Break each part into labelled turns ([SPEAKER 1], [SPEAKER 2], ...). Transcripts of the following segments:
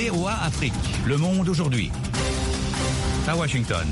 [SPEAKER 1] VOA Afrique, Le Monde aujourd'hui. À Washington.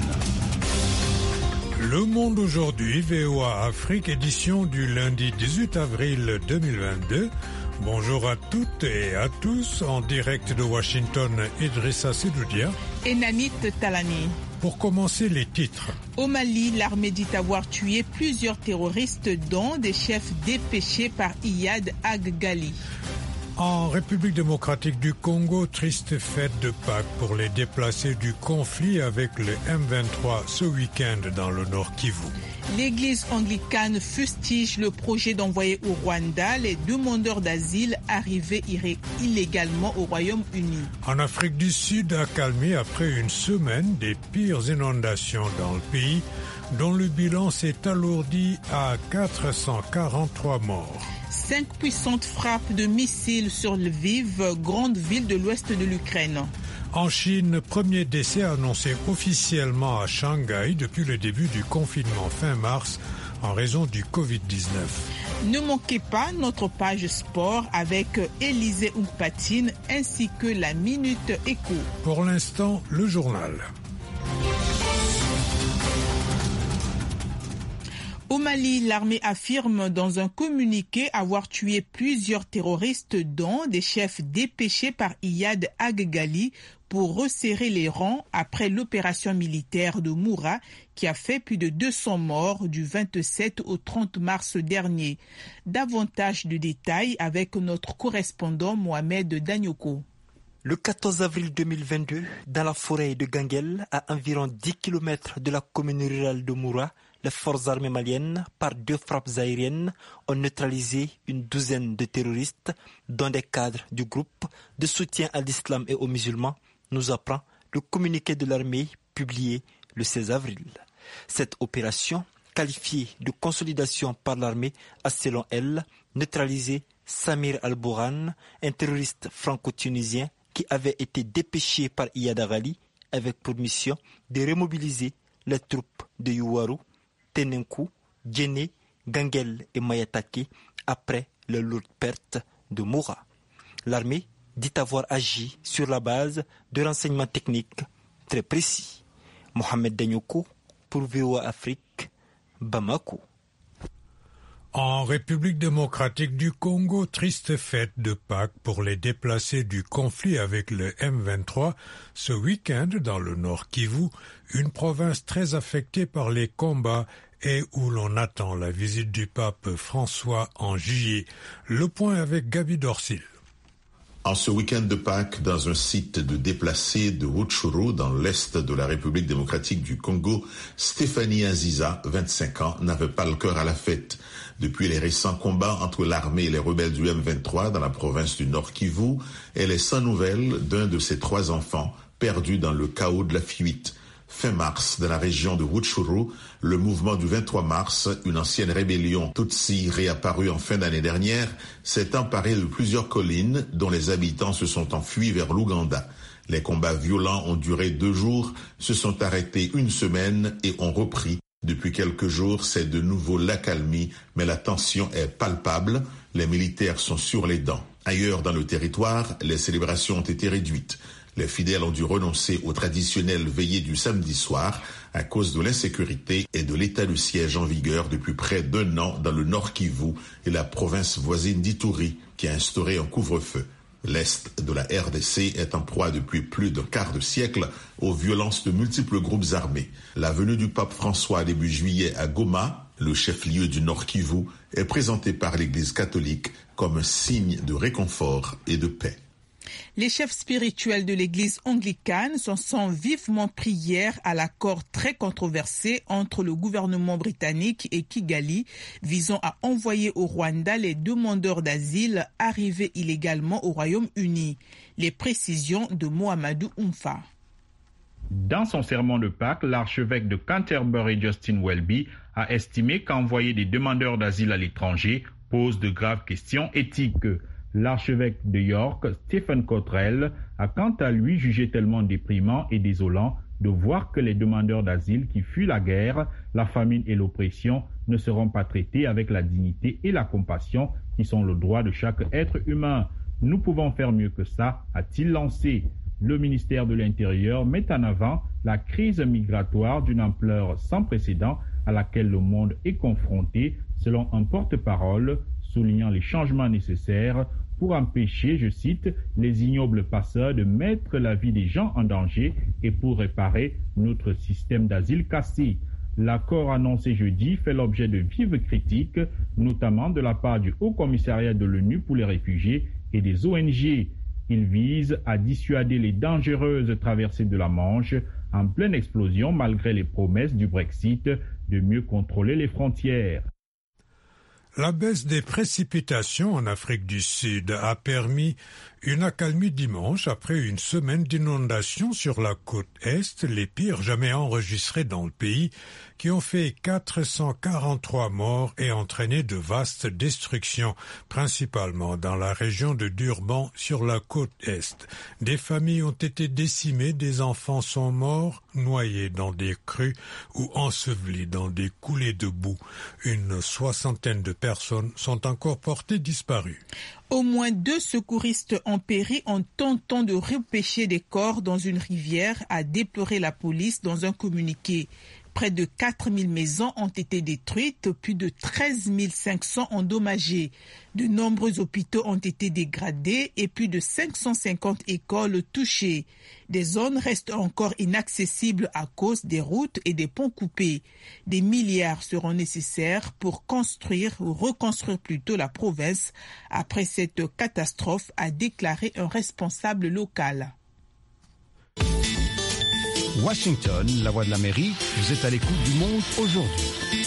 [SPEAKER 2] Le Monde aujourd'hui, VOA Afrique, édition du lundi 18 avril 2022. Bonjour à toutes et à tous, en direct de Washington, Idrissa Sidoudia
[SPEAKER 3] et Nanit Talani.
[SPEAKER 2] Pour commencer, les titres.
[SPEAKER 3] Au Mali, l'armée dit avoir tué plusieurs terroristes, dont des chefs dépêchés par Iyad Ag-Ghali.
[SPEAKER 2] En République démocratique du Congo, triste fête de Pâques pour les déplacés du conflit avec le M23 ce week-end dans le Nord Kivu.
[SPEAKER 3] L'église anglicane fustige le projet d'envoyer au Rwanda les demandeurs d'asile arrivés illégalement au Royaume-Uni.
[SPEAKER 2] En Afrique du Sud, accalmie après une semaine des pires inondations dans le pays, dont le bilan s'est alourdi à 443 morts.
[SPEAKER 3] 5 puissantes frappes de missiles sur Lviv, grande ville de l'ouest de l'Ukraine.
[SPEAKER 2] En Chine, premier décès annoncé officiellement à Shanghai depuis le début du confinement fin mars en raison du Covid-19.
[SPEAKER 3] Ne manquez pas notre page sport avec Élisée Oupatine ainsi que la Minute Écho.
[SPEAKER 2] Pour l'instant, le journal.
[SPEAKER 3] Au Mali, l'armée affirme dans un communiqué avoir tué plusieurs terroristes, dont des chefs dépêchés par Iyad Ag-Ghali pour resserrer les rangs après l'opération militaire de Moura qui a fait plus de 200 morts du 27 au 30 mars dernier. Davantage de détails avec notre correspondant Mohamed Danyoko.
[SPEAKER 4] Le 14 avril 2022, dans la forêt de Ganguel, à environ 10 km de la commune rurale de Moura, les forces armées maliennes, par 2 frappes aériennes, ont neutralisé une douzaine de terroristes, dont des cadres du groupe de soutien à l'islam et aux musulmans, nous apprend le communiqué de l'armée publié le 16 avril. Cette opération, qualifiée de consolidation par l'armée, a selon elle neutralisé Samir Al-Bourhan, un terroriste franco-tunisien qui avait été dépêché par Iyad Ag-Ghali avec pour mission de remobiliser les troupes de Yuwaru, Tenenkou, Djéné, Ganguel et Mayatake après les lourdes pertes de Moura. L'armée dit avoir agi sur la base de renseignements techniques très précis. Mohamed Danyoko pour VOA Afrique, Bamako.
[SPEAKER 2] En République démocratique du Congo, triste fête de Pâques pour les déplacés du conflit avec le M23 ce week-end dans le Nord Kivu, une province très affectée par les combats et où l'on attend la visite du pape François en juillet. Le point avec Gabi Dorsil.
[SPEAKER 5] En ce week-end de Pâques, dans un site de déplacés de Rutshuru, dans l'est de la République démocratique du Congo, Stéphanie Aziza, 25 ans, n'avait pas le cœur à la fête. Depuis les récents combats entre l'armée et les rebelles du M23 dans la province du Nord Kivu, elle est sans nouvelles d'un de ses 3 enfants, perdus dans le chaos de la fuite. Fin mars, dans la région de Rutshuru, le mouvement du 23 mars, une ancienne rébellion Tutsi réapparue en fin d'année dernière, s'est emparé de plusieurs collines dont les habitants se sont enfuis vers l'Ouganda. Les combats violents ont duré 2 jours, se sont arrêtés une semaine et ont repris. Depuis quelques jours, c'est de nouveau l'accalmie, mais la tension est palpable. Les militaires sont sur les dents. Ailleurs dans le territoire, les célébrations ont été réduites. Les fidèles ont dû renoncer aux traditionnelles veillées du samedi soir à cause de l'insécurité et de l'état de siège en vigueur depuis près d'1 an dans le Nord Kivu et la province voisine d'Ituri qui a instauré un couvre-feu. L'Est de la RDC est en proie depuis plus d'un quart de siècle aux violences de multiples groupes armés. La venue du pape François début juillet à Goma, le chef-lieu du Nord Kivu, est présentée par l'Église catholique comme un signe de réconfort et de paix.
[SPEAKER 3] Les chefs spirituels de l'église anglicane s'en sont vivement pris hier à l'accord très controversé entre le gouvernement britannique et Kigali visant à envoyer au Rwanda les demandeurs d'asile arrivés illégalement au Royaume-Uni. Les précisions de Mohamedou Oumfa.
[SPEAKER 6] Dans son sermon de Pâques, l'archevêque de Canterbury, Justin Welby, a estimé qu'envoyer des demandeurs d'asile à l'étranger pose de graves questions éthiques. L'archevêque de York, Stephen Cottrell, a quant à lui jugé tellement déprimant et désolant de voir que les demandeurs d'asile qui fuient la guerre, la famine et l'oppression ne seront pas traités avec la dignité et la compassion qui sont le droit de chaque être humain. Nous pouvons faire mieux que ça, a-t-il lancé. Le ministère de l'Intérieur met en avant la crise migratoire d'une ampleur sans précédent à laquelle le monde est confronté, selon un porte-parole, soulignant les changements nécessaires pour empêcher, je cite, les ignobles passeurs de mettre la vie des gens en danger et pour réparer notre système d'asile cassé. L'accord annoncé jeudi fait l'objet de vives critiques, notamment de la part du Haut Commissariat de l'ONU pour les réfugiés et des ONG. Il vise à dissuader les dangereuses traversées de la Manche en pleine explosion malgré les promesses du Brexit de mieux contrôler les frontières.
[SPEAKER 2] La baisse des précipitations en Afrique du Sud a permis une accalmie dimanche après une semaine d'inondations sur la côte Est, les pires jamais enregistrées dans le pays, qui ont fait 443 morts et entraîné de vastes destructions, principalement dans la région de Durban sur la côte Est. Des familles ont été décimées, des enfants sont morts, noyés dans des crues ou ensevelis dans des coulées de boue. Une soixantaine de personnes sont encore portées disparues.
[SPEAKER 3] Au moins 2 secouristes ont péri en tentant de repêcher des corps dans une rivière, a déploré la police dans un communiqué. Près de 4000 maisons ont été détruites, plus de 13 500 endommagées. De nombreux hôpitaux ont été dégradés et plus de 550 écoles touchées. Des zones restent encore inaccessibles à cause des routes et des ponts coupés. Des milliards seront nécessaires pour construire ou reconstruire plutôt la province après cette catastrophe, a déclaré un responsable local.
[SPEAKER 1] Washington, la voix de l'Amérique, vous êtes à l'écoute du monde aujourd'hui.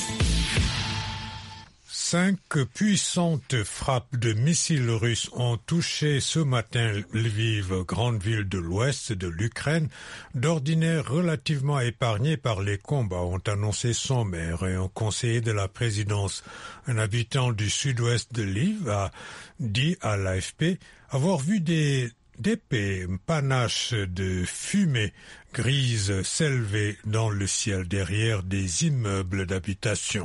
[SPEAKER 2] 5 puissantes frappes de missiles russes ont touché ce matin Lviv, grande ville de l'ouest de l'Ukraine, d'ordinaire relativement épargnée par les combats, ont annoncé son maire et un conseiller de la présidence. Un habitant du sud-ouest de Lviv a dit à l'AFP avoir vu d'épais panaches de fumée grise s'élever dans le ciel derrière des immeubles d'habitation.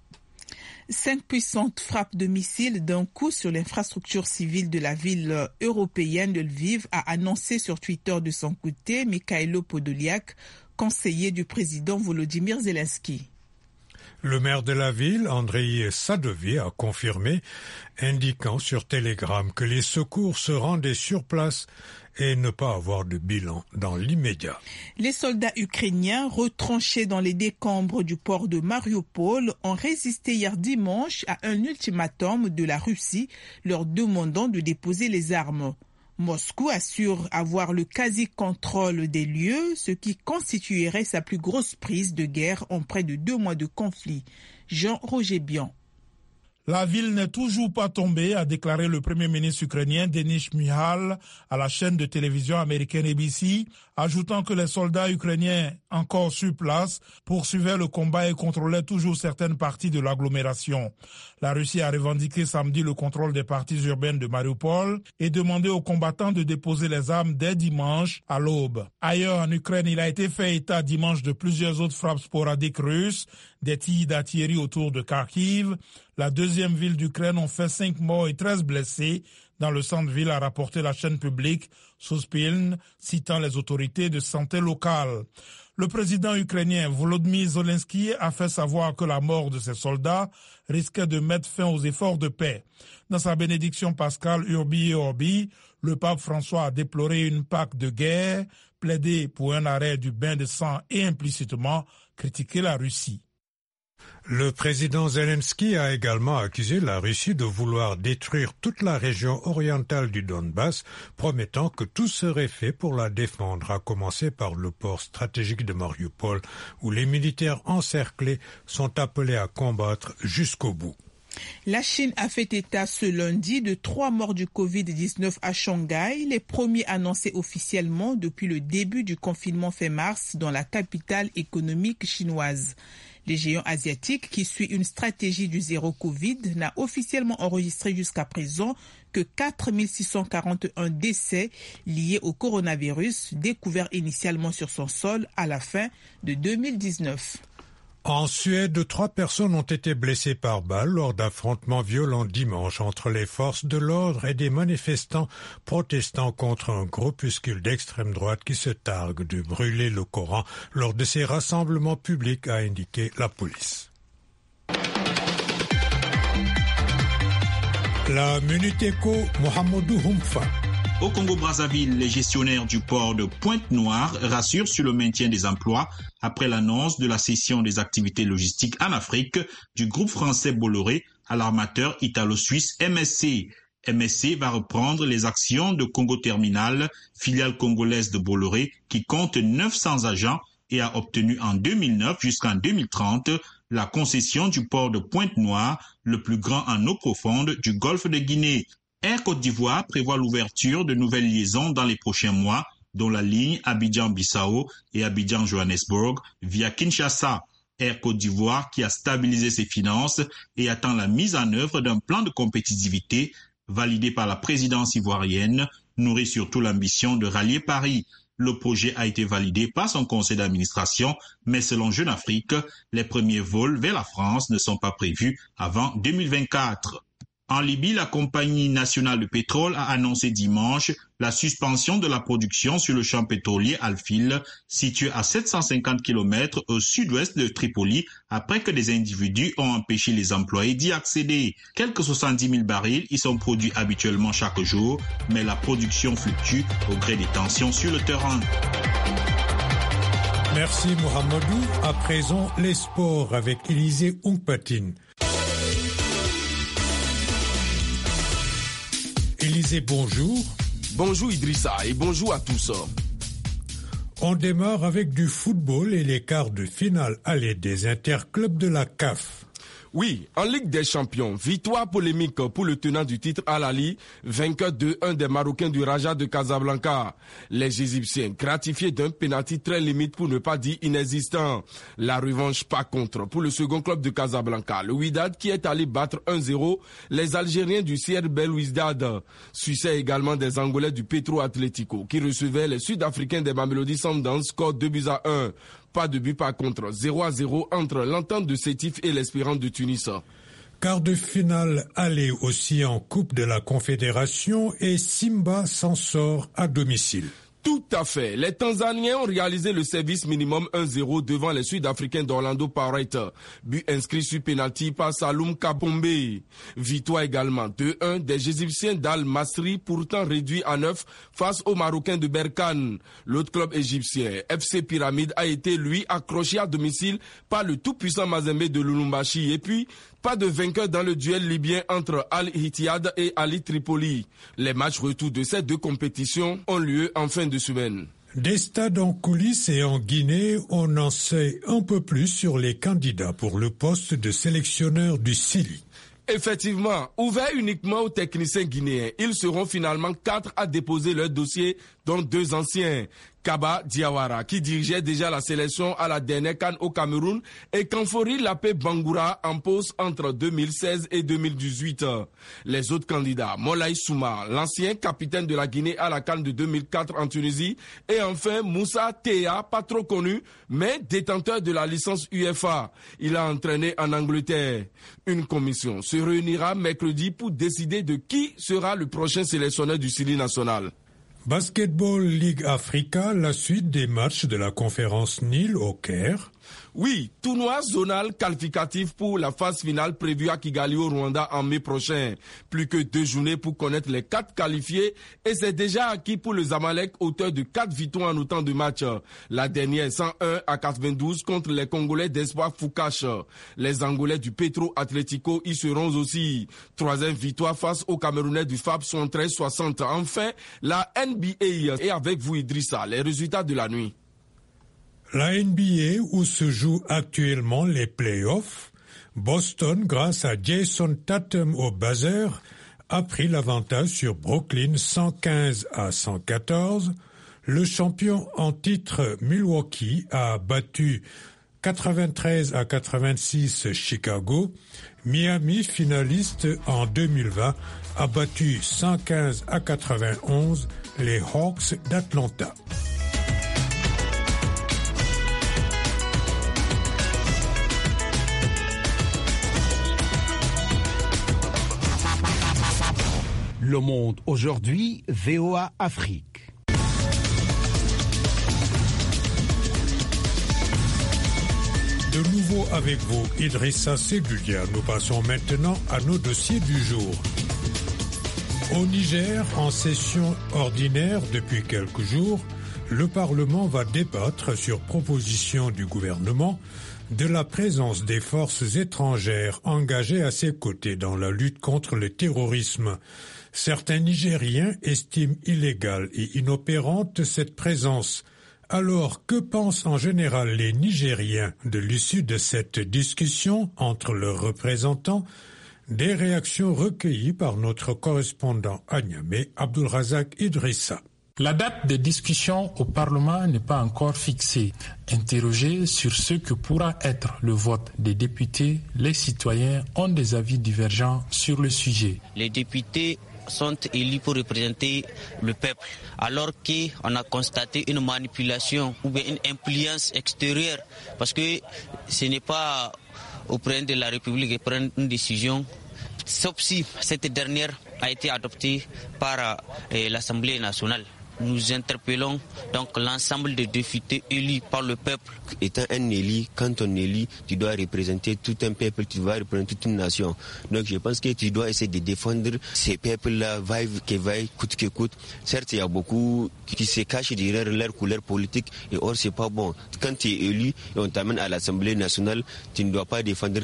[SPEAKER 3] 5 puissantes frappes de missiles d'un coup sur l'infrastructure civile de la ville européenne de Lviv, a annoncé sur Twitter de son côté Mikhailo Podolyak, conseiller du président Volodymyr Zelensky.
[SPEAKER 2] Le maire de la ville, Andrei Sadovi, a confirmé, indiquant sur Telegram que les secours se rendaient sur place et ne pas avoir de bilan dans l'immédiat.
[SPEAKER 3] Les soldats ukrainiens retranchés dans les décombres du port de Mariupol ont résisté hier dimanche à un ultimatum de la Russie leur demandant de déposer les armes. Moscou assure avoir le quasi-contrôle des lieux, ce qui constituerait sa plus grosse prise de guerre en près de 2 mois de conflit. Jean-Roger Bian.
[SPEAKER 7] La ville n'est toujours pas tombée, a déclaré le premier ministre ukrainien Denis Shmyhal à la chaîne de télévision américaine ABC, ajoutant que les soldats ukrainiens encore sur place poursuivaient le combat et contrôlaient toujours certaines parties de l'agglomération. La Russie a revendiqué samedi le contrôle des parties urbaines de Mariupol et demandé aux combattants de déposer les armes dès dimanche à l'aube. Ailleurs en Ukraine, il a été fait état dimanche de plusieurs autres frappes sporadiques russes, des tirs d'artillerie autour de Kharkiv. La deuxième ville d'Ukraine ont fait 5 morts et 13 blessés dans le centre-ville, a rapporté la chaîne publique Suspiln, citant les autorités de santé locales. Le président ukrainien Volodymyr Zelensky a fait savoir que la mort de ses soldats risquait de mettre fin aux efforts de paix. Dans sa bénédiction pascale Urbi et Orbi, le pape François a déploré une Pâque de guerre, plaidé pour un arrêt du bain de sang et implicitement critiqué la Russie.
[SPEAKER 2] Le président Zelensky a également accusé la Russie de vouloir détruire toute la région orientale du Donbass, promettant que tout serait fait pour la défendre, à commencer par le port stratégique de Mariupol, où les militaires encerclés sont appelés à combattre jusqu'au bout.
[SPEAKER 3] La Chine a fait état ce lundi de 3 morts du Covid-19 à Shanghai, les premiers annoncés officiellement depuis le début du confinement fin mars dans la capitale économique chinoise. Le géant asiatique, qui suit une stratégie du zéro Covid, n'a officiellement enregistré jusqu'à présent que 4 641 décès liés au coronavirus, découverts initialement sur son sol à la fin de 2019.
[SPEAKER 2] En Suède, 3 personnes ont été blessées par balle lors d'affrontements violents dimanche entre les forces de l'ordre et des manifestants protestant contre un groupuscule d'extrême droite qui se targue de brûler le Coran lors de ses rassemblements publics, a indiqué la police. La Minute Éco, Mohamedou Humpha.
[SPEAKER 8] Au Congo-Brazzaville, les gestionnaires du port de Pointe-Noire rassurent sur le maintien des emplois après l'annonce de la cession des activités logistiques en Afrique du groupe français Bolloré à l'armateur italo-suisse MSC. MSC va reprendre les actions de Congo Terminal, filiale congolaise de Bolloré, qui compte 900 agents et a obtenu en 2009 jusqu'en 2030 la concession du port de Pointe-Noire, le plus grand en eau profonde du golfe de Guinée. Air Côte d'Ivoire prévoit l'ouverture de nouvelles liaisons dans les prochains mois, dont la ligne Abidjan-Bissau et Abidjan-Johannesburg via Kinshasa. Air Côte d'Ivoire qui a stabilisé ses finances et attend la mise en œuvre d'un plan de compétitivité validé par la présidence ivoirienne, nourrit surtout l'ambition de rallier Paris. Le projet a été validé par son conseil d'administration, mais selon Jeune Afrique, les premiers vols vers la France ne sont pas prévus avant 2024. En Libye, la compagnie nationale de pétrole a annoncé dimanche la suspension de la production sur le champ pétrolier Al-Fil, situé à 750 km au sud-ouest de Tripoli, après que des individus ont empêché les employés d'y accéder. Quelques 70 000 barils y sont produits habituellement chaque jour, mais la production fluctue au gré des tensions sur le terrain.
[SPEAKER 2] Merci Mohamedou. À présent, les sports avec Élisée Oungpatine. Élisée, bonjour.
[SPEAKER 9] Bonjour Idrissa et bonjour à tous.
[SPEAKER 2] On démarre avec du football et les quarts de finale aller des interclubs de la CAF.
[SPEAKER 9] Oui, en Ligue des Champions, victoire polémique pour le tenant du titre Al Ahly, vainqueur 2-1 des Marocains du Raja de Casablanca. Les Égyptiens gratifiés d'un pénalty très limite pour ne pas dire inexistant. La revanche pas contre pour le second club de Casablanca, le Wydad qui est allé battre 1-0 les Algériens du CR Belouizdad. Succès également des Angolais du Petro Atlético qui recevaient les Sud-Africains des Mamelody Sundowns, score 2-1. Pas de but par contre, 0-0 entre l'Entente de Sétif et l'Espérance de Tunis.
[SPEAKER 2] Quart de finale aller aussi en Coupe de la Confédération et Simba s'en sort à domicile.
[SPEAKER 9] Tout à fait. Les Tanzaniens ont réalisé le service minimum 1-0 devant les Sud-Africains d'Orlando Pirates. But inscrit sur pénalty par Saloum Kapombe. Victoire également 2-1 des Égyptiens d'Al Masri, pourtant réduit à 9 face aux Marocains de Berkane. L'autre club égyptien, FC Pyramide, a été lui accroché à domicile par le tout-puissant Mazembe de Lubumbashi. Et puis, pas de vainqueur dans le duel libyen entre Al-Ittihad et Ali Tripoli. Les matchs retour de ces deux compétitions ont lieu en fin de semaine.
[SPEAKER 2] Des stades en coulisses et en Guinée, on en sait un peu plus sur les candidats pour le poste de sélectionneur du Sili.
[SPEAKER 9] Effectivement, ouvert uniquement aux techniciens guinéens, ils seront finalement 4 à déposer leur dossier, dont 2 anciens. Kaba Diawara, qui dirigeait déjà la sélection à la dernière CAN au Cameroun, et Kanfori Lapé Bangoura en pause entre 2016 et 2018. Les autres candidats, Molaï Souma, l'ancien capitaine de la Guinée à la CAN de 2004 en Tunisie, et enfin Moussa Théa, pas trop connu, mais détenteur de la licence UEFA. Il a entraîné en Angleterre. Une commission se réunira mercredi pour décider de qui sera le prochain sélectionneur du Sili national.
[SPEAKER 2] Basketball Ligue Africa, la suite des matchs de la conférence Nil au Caire.
[SPEAKER 9] Oui, tournoi zonal qualificatif pour la phase finale prévue à Kigali au Rwanda en mai prochain. Plus que 2 journées pour connaître les 4 qualifiés et c'est déjà acquis pour le Zamalek, auteur de 4 victoires en autant de matchs. La dernière 101-92 contre les Congolais d'Espoir Foucache. Les Angolais du Petro Atlético y seront aussi. 3e victoire face aux Camerounais du FAB 73-60. Enfin, la NBA et avec vous Idrissa, les résultats de la nuit.
[SPEAKER 2] La NBA où se jouent actuellement les playoffs, Boston, grâce à Jason Tatum au buzzer, a pris l'avantage sur Brooklyn 115-114. Le champion en titre Milwaukee a battu 93-86 Chicago. Miami, finaliste en 2020, a battu 115-91 les Hawks d'Atlanta.
[SPEAKER 1] Le Monde aujourd'hui, VOA Afrique.
[SPEAKER 2] De nouveau avec vous, Idrissa Sebulia. Nous passons maintenant à nos dossiers du jour. Au Niger, en session ordinaire depuis quelques jours, le Parlement va débattre sur proposition du gouvernement de la présence des forces étrangères engagées à ses côtés dans la lutte contre le terrorisme. Certains Nigériens estiment illégale et inopérante cette présence. Alors, que pensent en général les Nigériens de l'issue de cette discussion entre leurs représentants? Des réactions recueillies par notre correspondant à Niamey, Abdulrazak Idrissa.
[SPEAKER 10] La date de discussion au Parlement n'est pas encore fixée. Interrogés sur ce que pourra être le vote des députés, les citoyens ont des avis divergents sur le sujet.
[SPEAKER 11] Les députés sont élus pour représenter le peuple, alors qu'on a constaté une manipulation ou bien une influence extérieure, parce que ce n'est pas au président de la République de prendre une décision, sauf si cette dernière a été adoptée par l'Assemblée nationale. Nous interpellons donc l'ensemble des députés élus par le peuple.
[SPEAKER 12] Étant un élu, quand on élit, tu dois représenter tout un peuple, tu dois représenter toute une nation. Donc je pense que tu dois essayer de défendre ces peuples-là, vaille que vaille, coûte que coûte. Certes, il y a beaucoup qui se cachent derrière leur couleur politique, et or c'est pas bon. Quand tu es élu et on t'amène à l'Assemblée nationale, tu ne dois pas défendre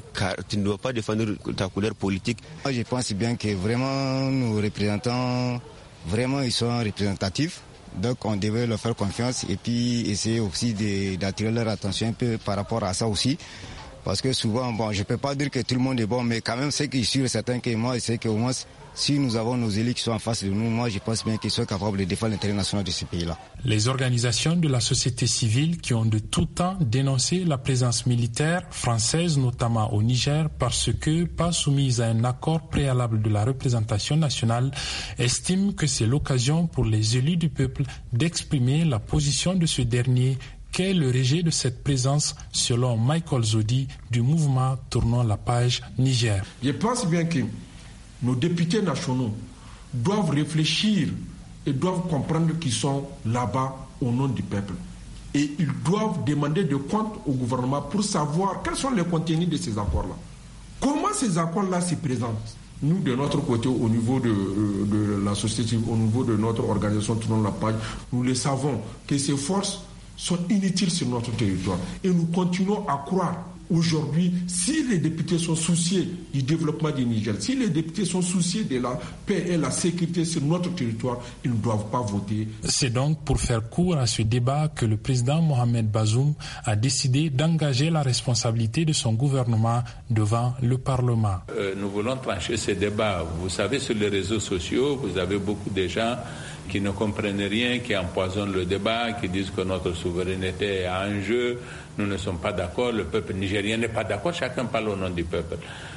[SPEAKER 12] ta couleur politique.
[SPEAKER 13] Moi, je pense bien que vraiment nos représentants, vraiment ils sont représentatifs. Donc on devait leur faire confiance et puis essayer aussi d'attirer leur attention un peu par rapport à ça aussi. Parce que souvent, bon, je ne peux pas dire que tout le monde est bon, mais quand même c'est que je suis certain que moi, c'est qu'au moins, si nous avons nos élus qui sont en face de nous, moi je pense bien qu'ils sont capables de défendre l'intérêt national de ce pays-là.
[SPEAKER 10] Les organisations de la société civile qui ont de tout temps dénoncé la présence militaire française, notamment au Niger, parce que pas soumise à un accord préalable de la représentation nationale, estiment que c'est l'occasion pour les élus du peuple d'exprimer la position de ce dernier. Quel est le rejet de cette présence selon Michael Zodi du mouvement Tournons la page Niger?
[SPEAKER 14] Je pense bien que nos députés nationaux doivent réfléchir et doivent comprendre qu'ils sont là-bas au nom du peuple. Et ils doivent demander des comptes au gouvernement pour savoir quels sont les contenus de ces accords-là. Comment ces accords-là se présentent? Nous, de notre côté, au niveau de la société, au niveau de notre organisation Tournons la page, nous le savons que ces forces sont inutiles sur notre territoire. Et nous continuons à croire aujourd'hui, si les députés sont souciés du développement du Niger, si les députés sont souciés de la paix et la sécurité sur notre territoire, ils ne doivent pas voter.
[SPEAKER 10] C'est donc pour faire court à ce débat que le président Mohamed Bazoum a décidé d'engager la responsabilité de son gouvernement devant le Parlement.
[SPEAKER 15] Nous voulons trancher ce débat. Vous savez, sur les réseaux sociaux, vous avez beaucoup de gens qui ne comprennent rien, qui empoisonnent le débat, qui disent que notre souveraineté est en jeu. Nous ne sommes pas d'accord, le peuple nigérien n'est pas d'accord, chacun parle au nom du peuple.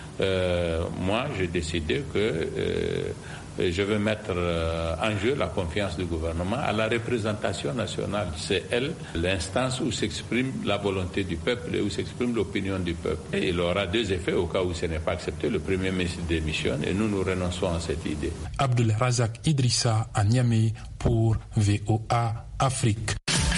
[SPEAKER 15] Moi, j'ai décidé que je vais mettre en jeu la confiance du gouvernement à la représentation nationale. C'est elle, l'instance où s'exprime la volonté du peuple et où s'exprime l'opinion du peuple. Et il aura deux effets au cas où ce n'est pas accepté. Le Premier ministre démissionne et nous renonçons à cette idée.
[SPEAKER 10] Abdulrazak Idrissa à Niamey pour VOA Afrique.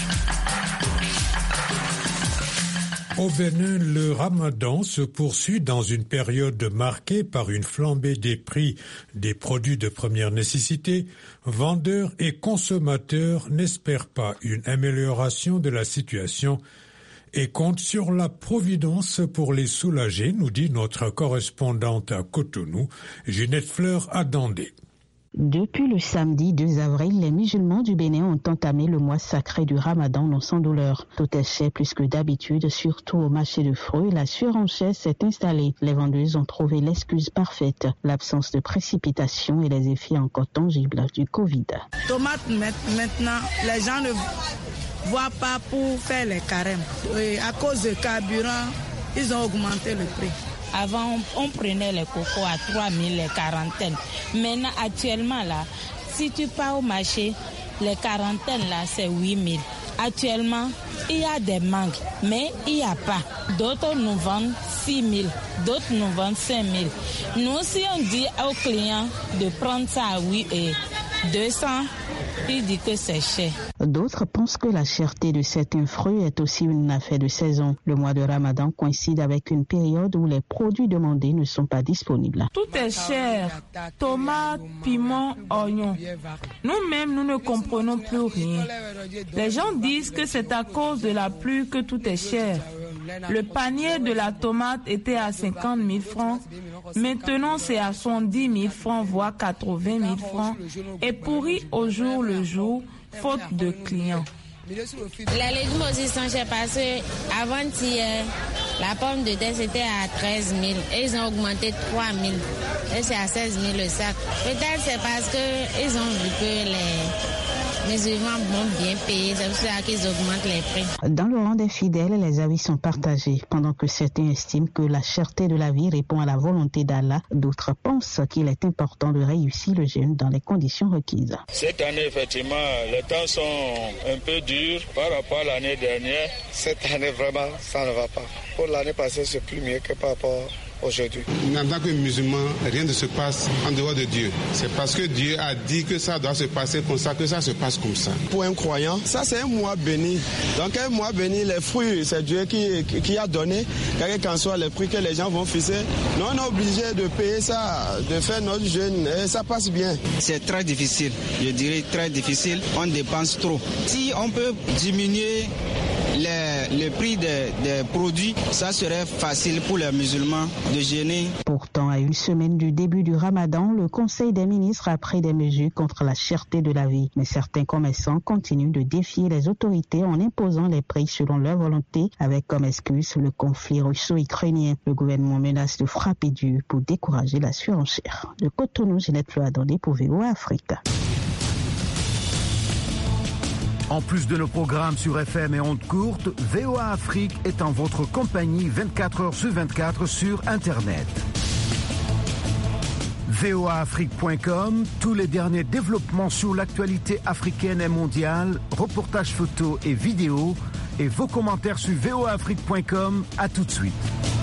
[SPEAKER 2] Au Bénin, le ramadan se poursuit dans une période marquée par une flambée des prix des produits de première nécessité. Vendeurs et consommateurs n'espèrent pas une amélioration de la situation et comptent sur la providence pour les soulager, nous dit notre correspondante à Cotonou, Ginette Fleur Adandé.
[SPEAKER 16] Depuis le samedi 2 avril, les musulmans du Bénin ont entamé le mois sacré du Ramadan non sans douleur. Tout est cher plus que d'habitude, surtout au marché de fruits. La surenchère s'est installée. Les vendeuses ont trouvé l'excuse parfaite, l'absence de précipitation et les effets encore tangibles du Covid.
[SPEAKER 17] Tomates, maintenant, les gens ne voient pas pour faire les carèmes. Et à cause du carburant, ils ont augmenté le prix.
[SPEAKER 18] Avant, on prenait les cocos à 3 000, les quarantaines. Maintenant, actuellement, là, si tu pars au marché, les quarantaines, là, c'est 8 000. Actuellement, il y a des mangues, mais il n'y a pas. D'autres nous vendent 6 000, d'autres nous vendent 5 000. Nous, si on dit aux clients de prendre ça à 200, il dit que c'est cher.
[SPEAKER 16] D'autres pensent que la cherté de certains fruits est aussi une affaire de saison. Le mois de Ramadan coïncide avec une période où les produits demandés ne sont pas disponibles.
[SPEAKER 19] Tout est cher. Tomates, piments, oignons. Nous-mêmes, nous ne comprenons plus rien. Les gens disent que c'est à cause de la pluie que tout est cher. Le panier de la tomate était à 50 000 francs. Maintenant, c'est à 70 000 francs, voire 80 000 francs. Et pourri au jour le jour, faute de clients.
[SPEAKER 20] Les légumes aussi sont chers parce qu'avant-hier, la pomme de terre c'était à 13 000 et ils ont augmenté 3 000 et c'est à 16 000 le sac. Peut-être c'est parce qu'ils ont vu que les musulmans vont bien payer, c'est pour ça qu'ils augmentent les prix.
[SPEAKER 16] Dans le rang des fidèles, les avis sont partagés. Pendant que certains estiment que la cherté de la vie répond à la volonté d'Allah, d'autres pensent qu'il est important de réussir le jeûne dans les conditions requises.
[SPEAKER 21] Cette année, effectivement, les temps sont un peu durs par rapport à l'année dernière.
[SPEAKER 22] Cette année, vraiment, ça ne va pas. Pour l'année passée, c'est plus mieux que par rapport aujourd'hui.
[SPEAKER 23] En tant que musulman, rien ne se passe en dehors de Dieu. C'est parce que Dieu a dit que ça doit se passer comme ça, que ça se passe comme ça.
[SPEAKER 24] Pour un croyant, ça c'est un mois béni. Donc un mois béni, les fruits, c'est Dieu qui a donné, quel qu'en soit les prix que les gens vont fixer. Nous, on est obligé de payer ça, de faire notre jeûne, et ça passe bien.
[SPEAKER 25] C'est très difficile, je dirais très difficile. On dépense trop. Si on peut diminuer le prix des produits, ça serait facile pour les musulmans de jeûner.
[SPEAKER 16] Pourtant, à une semaine du début du Ramadan, le Conseil des ministres a pris des mesures contre la cherté de la vie. Mais certains commerçants continuent de défier les autorités en imposant les prix selon leur volonté, avec comme excuse le conflit russo-ukrainien. Le gouvernement menace de frapper dur pour décourager la surenchère. De Cotonou, Ginette Loadandé pour VOA Afrique.
[SPEAKER 1] En plus de nos programmes sur FM et ondes courtes, VOA Afrique est en votre compagnie 24 heures sur 24 sur Internet. voaafrique.com, tous les derniers développements sur l'actualité africaine et mondiale, reportages photos et vidéos, et vos commentaires sur voaafrique.com. À tout de suite.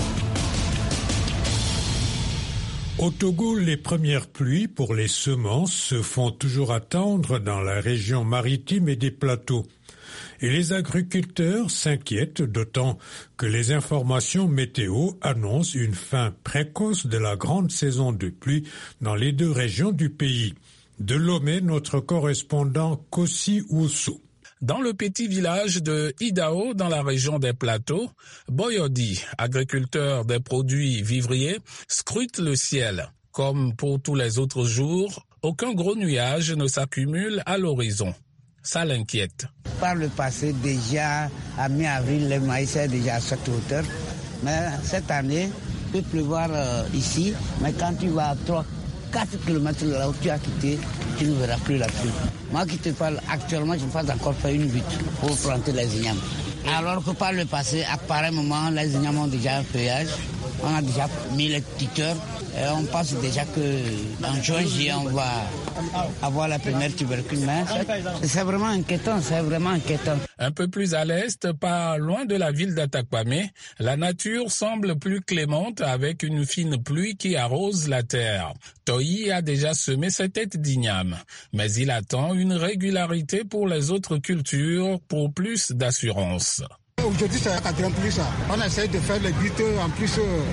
[SPEAKER 2] Au Togo, les premières pluies pour les semences se font toujours attendre dans la région maritime et des plateaux. Et les agriculteurs s'inquiètent, d'autant que les informations météo annoncent une fin précoce de la grande saison de pluie dans les deux régions du pays. De Lomé, notre correspondant Kossi Oussou.
[SPEAKER 26] Dans le petit village de Idao, dans la région des Plateaux, Boyodi, agriculteur des produits vivriers, scrute le ciel. Comme pour tous les autres jours, aucun gros nuage ne s'accumule à l'horizon. Ça l'inquiète.
[SPEAKER 27] Par le passé, déjà, à mi-avril, le maïs est déjà à cette hauteur. Mais cette année, il peut pleuvoir ici, mais quand tu vas à 4 km là où tu as quitté, tu ne verras plus la pluie. Moi qui te parle actuellement, je n'ai pas encore fait une butte pour planter les ignames. Alors que par le passé, à pareil moment, les ignames ont déjà un feuillage. On a déjà mis les tuteurs et on pense déjà qu'en juin, on va avoir la première tubercule. Mais c'est vraiment inquiétant,
[SPEAKER 26] Un peu plus à l'est, pas loin de la ville d'Atakpamé, la nature semble plus clémente avec une fine pluie qui arrose la terre. Toyi a déjà semé ses têtes d'igname, mais il attend une régularité pour les autres cultures pour plus d'assurance.
[SPEAKER 28] Aujourd'hui, c'est la 4e pluie, ça. On essaie de faire les buts en plus.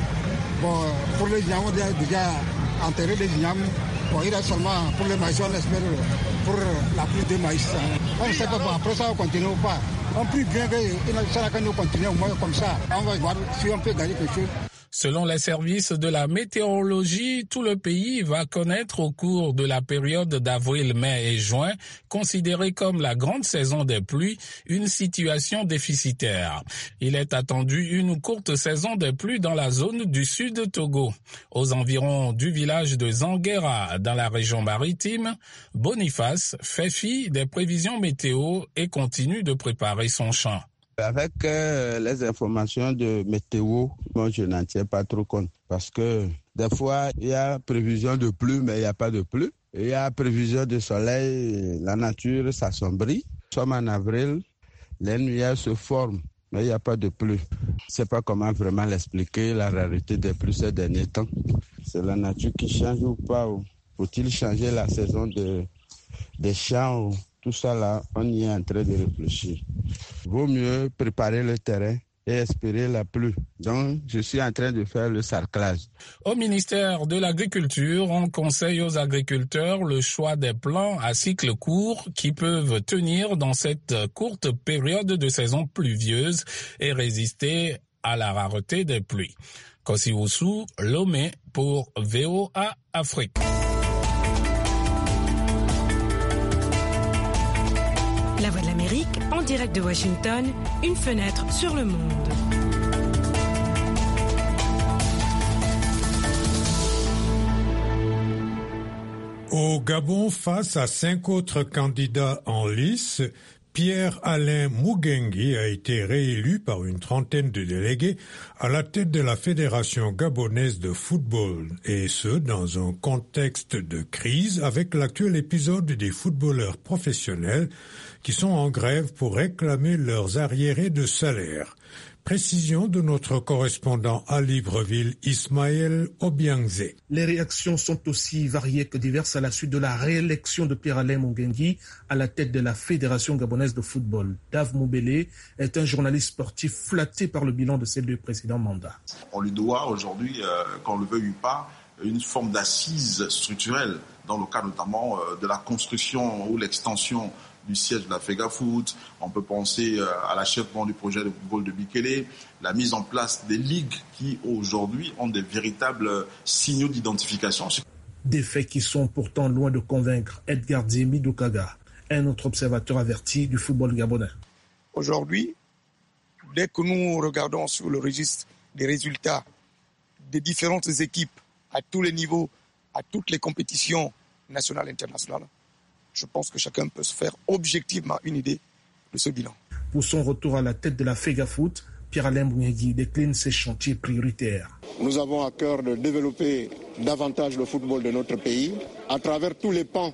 [SPEAKER 28] Pour les ignames, on a déjà enterré les ignames. Il reste seulement pour les maïs, on espère pour la pluie de maïs. On ne sait pas, après ça, on continue ou pas. On prie bien que ça va continuer au moins comme ça. On va voir si on peut gagner quelque chose.
[SPEAKER 26] Selon les services de la météorologie, tout le pays va connaître au cours de la période d'avril, mai et juin, considérée comme la grande saison des pluies, une situation déficitaire. Il est attendu une courte saison des pluies dans la zone du sud Togo. Aux environs du village de Zanguera, dans la région maritime, Boniface fait fi des prévisions météo et continue de préparer son champ.
[SPEAKER 29] Avec les informations de météo, moi je n'en tiens pas trop compte parce que des fois il y a prévision de pluie mais il n'y a pas de pluie. Il y a prévision de soleil, la nature s'assombrit. Nous sommes en avril, Les nuages se forment, mais il n'y a pas de pluie. Je ne sais pas comment vraiment l'expliquer, la rareté des pluies ces derniers temps. C'est la nature qui change ou pas? Faut-il changer la saison des champs? Tout ça là, on y est en train de réfléchir. Vaut mieux préparer le terrain et espérer la pluie. Donc, je suis en train de faire le sarclage.
[SPEAKER 26] Au ministère de l'Agriculture, on conseille aux agriculteurs le choix des plants à cycle court qui peuvent tenir dans cette courte période de saison pluvieuse et résister à la rareté des pluies. Kosiwusu, Lomé pour VOA Afrique.
[SPEAKER 3] La Voix de l'Amérique, en direct de Washington, une fenêtre sur le monde.
[SPEAKER 2] Au Gabon, face à 5 autres candidats en lice, Pierre-Alain Mougengi a été réélu par une trentaine de délégués à la tête de la Fédération gabonaise de football, et ce, dans un contexte de crise avec l'actuel épisode des footballeurs professionnels qui sont en grève pour réclamer leurs arriérés de salaire. Précision de notre correspondant à Libreville, Ismaël Obiangze.
[SPEAKER 4] Les réactions sont aussi variées que diverses à la suite de la réélection de Pierre-Alain Mougengi à la tête de la Fédération gabonaise de football. Dave Moubele est un journaliste sportif flatté par le bilan de ses 2 précédents mandats.
[SPEAKER 5] On lui doit aujourd'hui, qu'on le veuille ou pas, une forme d'assise structurelle dans le cas notamment de la construction ou l'extension du siège de la FEGAFOOT. On peut penser à l'achèvement du projet de football de Bikele, la mise en place des ligues qui aujourd'hui ont des véritables signaux d'identification.
[SPEAKER 4] Des faits qui sont pourtant loin de convaincre Edgar Dzemi Doukaga, un autre observateur averti du football gabonais.
[SPEAKER 6] Aujourd'hui, dès que nous regardons sur le registre des résultats des différentes équipes à tous les niveaux, à toutes les compétitions nationales et internationales, je pense que chacun peut se faire objectivement une idée de ce bilan.
[SPEAKER 4] Pour son retour à la tête de la FEGAFOOT, Pierre-Alain Mougengi décline ses chantiers prioritaires.
[SPEAKER 7] Nous avons à cœur de développer davantage le football de notre pays à travers tous les pans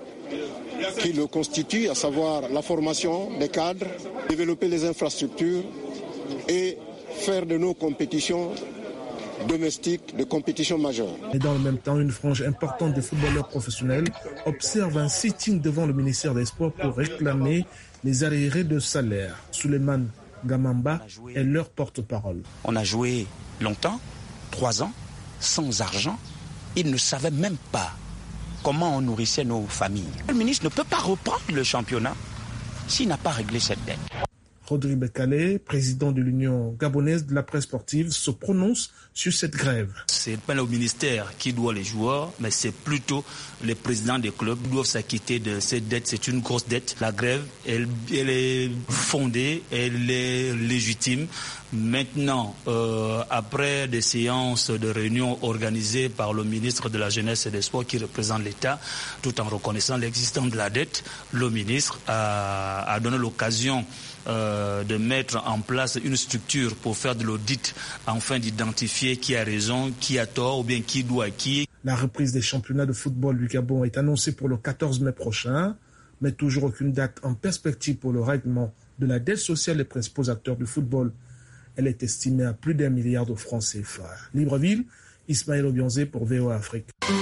[SPEAKER 7] qui le constituent, à savoir la formation des cadres, développer les infrastructures et faire de nos compétitions domestique de compétition majeure.
[SPEAKER 4] Et dans le même temps, une frange importante des footballeurs professionnels observe un sitting devant le ministère des Sports pour réclamer les arriérés de salaire. Suleiman Gamamba est leur porte-parole.
[SPEAKER 8] On a joué longtemps, 3 ans, sans argent. Ils ne savaient même pas comment on nourrissait nos familles. Le ministre ne peut pas reprendre le championnat s'il n'a pas réglé cette dette.
[SPEAKER 4] Rodrigue Bekale, président de l'Union gabonaise de la presse sportive, se prononce sur cette grève.
[SPEAKER 9] Ce n'est pas le ministère qui doit les joueurs, mais c'est plutôt les présidents des clubs qui doivent s'acquitter de cette dette. C'est une grosse dette. La grève, elle est fondée, elle est légitime. Maintenant, après des séances de réunion organisées par le ministre de la Jeunesse et des Sports qui représente l'État, tout en reconnaissant l'existence de la dette, le ministre a donné l'occasion de mettre en place une structure pour faire de l'audit afin d'identifier qui a raison, qui a tort ou bien qui doit à qui.
[SPEAKER 4] La reprise des championnats de football du Gabon est annoncée pour le 14 mai prochain, mais toujours aucune date en perspective pour le règlement de la dette sociale des principaux acteurs du football. Elle est estimée à plus d'1 milliard de francs CFA. Libreville, Ismaël Obiangze pour VOA Afrique.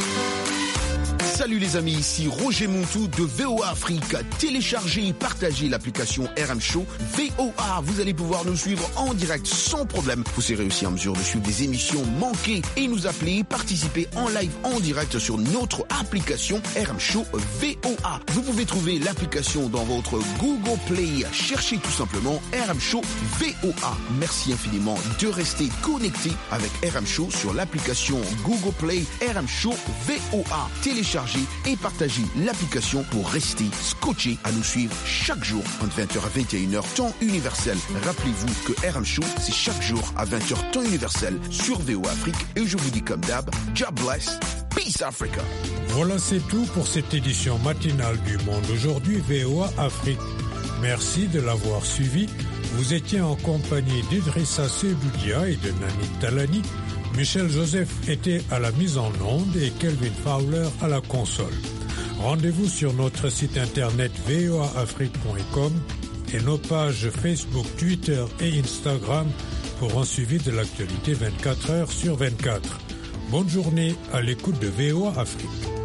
[SPEAKER 11] Salut les amis, ici Roger Montou de VOA Afrique. Téléchargez et partagez l'application RM Show VOA. Vous allez pouvoir nous suivre en direct sans problème. Vous serez aussi en mesure de suivre des émissions manquées et nous appeler, participer en live en direct sur notre application RM Show VOA. Vous pouvez trouver l'application dans votre Google Play. Cherchez tout simplement RM Show VOA. Merci infiniment de rester connecté avec RM Show sur l'application Google Play RM Show VOA. Téléchargez et partagez l'application pour rester scotché à nous suivre chaque jour entre 20h à 21h temps universel. Rappelez-vous que RM Show, c'est chaque jour à 20h temps universel sur VOA Afrique. Et je vous dis comme d'hab, God bless, peace Africa.
[SPEAKER 2] Voilà, c'est tout pour cette édition matinale du Monde Aujourd'hui VOA Afrique. Merci de l'avoir suivi. Vous étiez en compagnie d'Idrissa Seboudia et de Nani Talani. Michel Joseph était à la mise en onde et Kelvin Fowler à la console. Rendez-vous sur notre site internet voaafrique.com et nos pages Facebook, Twitter et Instagram pour un suivi de l'actualité 24 heures sur 24. Bonne journée à l'écoute de VOA Afrique.